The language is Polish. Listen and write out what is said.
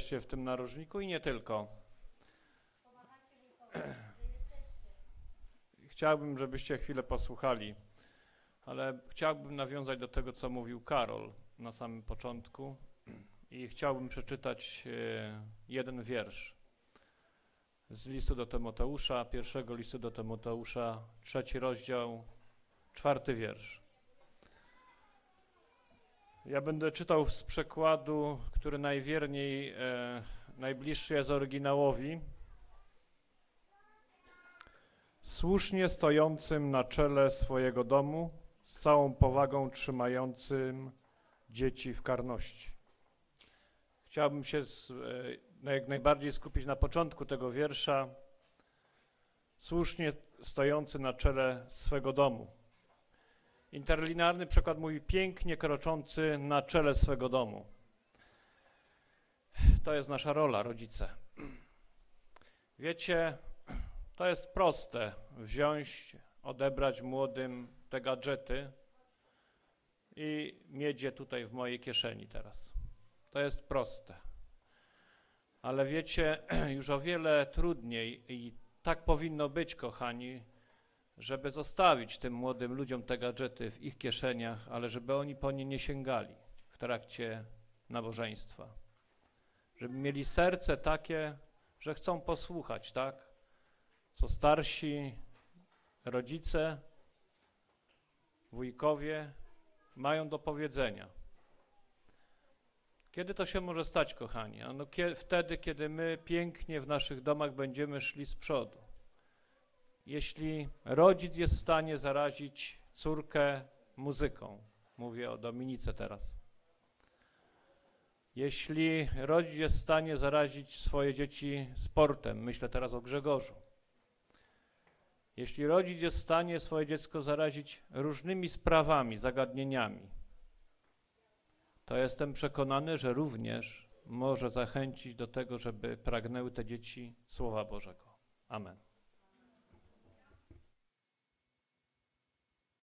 jesteście w tym narożniku i nie tylko. Chciałbym, żebyście chwilę posłuchali, ale chciałbym nawiązać do tego, co mówił Karol na samym początku i chciałbym przeczytać jeden wiersz z listu do Tymoteusza, pierwszego listu do Tymoteusza, 3 rozdział, 4 wiersz. Ja będę czytał z przekładu, który najwierniej, najbliższy jest oryginałowi. Słusznie stojącym na czele swojego domu, z całą powagą trzymającym dzieci w karności. Chciałbym się jak najbardziej skupić na początku tego wiersza. Słusznie stojący na czele swego domu. Interlinearny przekład mówi pięknie kroczący na czele swego domu. To jest nasza rola, rodzice. Wiecie, to jest proste wziąć, odebrać młodym te gadżety i mieć je tutaj w mojej kieszeni teraz. To jest proste. Ale wiecie, już o wiele trudniej i tak powinno być, kochani, żeby zostawić tym młodym ludziom te gadżety w ich kieszeniach, ale żeby oni po nie nie sięgali w trakcie nabożeństwa. Żeby mieli serce takie, że chcą posłuchać, tak? Co starsi rodzice, wujkowie mają do powiedzenia. Kiedy to się może stać, kochani? Ano wtedy, kiedy my pięknie w naszych domach będziemy szli z przodu. Jeśli rodzic jest w stanie zarazić córkę muzyką, mówię o Dominice teraz. Jeśli rodzic jest w stanie zarazić swoje dzieci sportem, myślę teraz o Grzegorzu. Jeśli rodzic jest w stanie swoje dziecko zarazić różnymi sprawami, zagadnieniami, to jestem przekonany, że również może zachęcić do tego, żeby pragnęły te dzieci Słowa Bożego. Amen.